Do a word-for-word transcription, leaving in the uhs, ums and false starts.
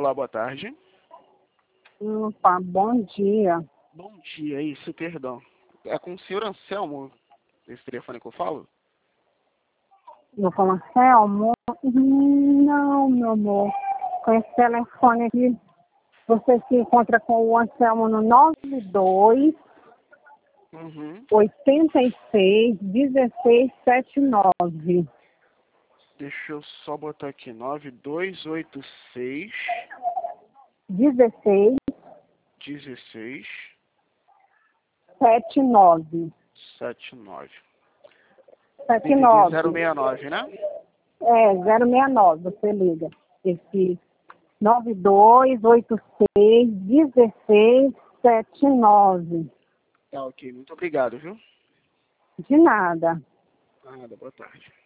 Olá, boa tarde. Opa, bom dia. Bom dia, isso, perdão. É com o senhor Anselmo, esse telefone que eu falo? Eu falo, Anselmo? Não, meu amor. Com esse telefone aqui, você se encontra com o Anselmo no nove dois, Uhum. oitenta e seis, dezesseis setenta e nove. Deixa eu só botar aqui, nove dois oito seis, dezesseis dezesseis, setenta e nove. setenta e nove. setenta e D D D nove. zero seis nove, né? É, zero seis nove, você liga. Esse nove dois oito seis, dezesseis setenta e nove. Tá, ok. Muito obrigado, viu? De nada. Nada, boa tarde.